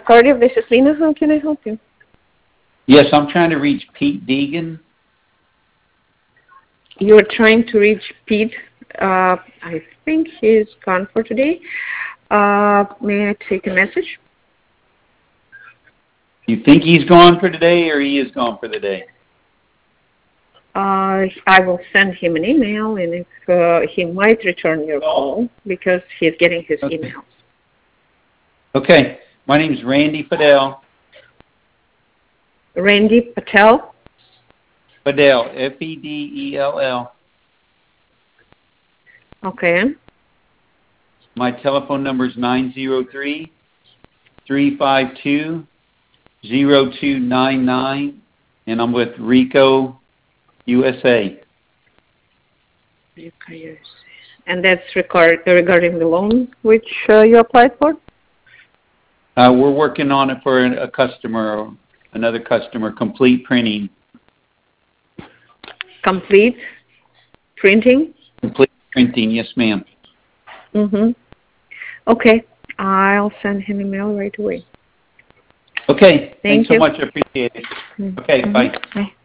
Cardiff. This is Lena. How can I help you? Yes, I'm trying to reach Pete Deegan. You're trying to reach Pete. I think he's gone for today. May I take a message? You think he's gone for today, or he is gone for the day? I will send him an email, and if he might return your call because he's getting his emails. Okay. My name's Randy Fidel. Randy Patel? Fidel, Fedell. Okay. My telephone number is 903-352-0299, and I'm with Rico USA. Rico USA. And that's regarding the loan which you applied for? We're working on it for a customer, another customer, Complete Printing. Complete Printing? Complete Printing, yes, ma'am. Mm-hmm. Okay. I'll send him an email right away. Okay. Thanks so you. much. I appreciate it. Okay, bye. Bye.